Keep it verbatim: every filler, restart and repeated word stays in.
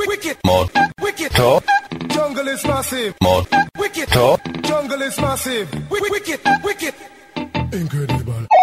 Wicked. Mod. Wicked. Top. Jungle is massive. Mod. Wicked. Top. Jungle is massive. Wicked. Wicked. Incredible.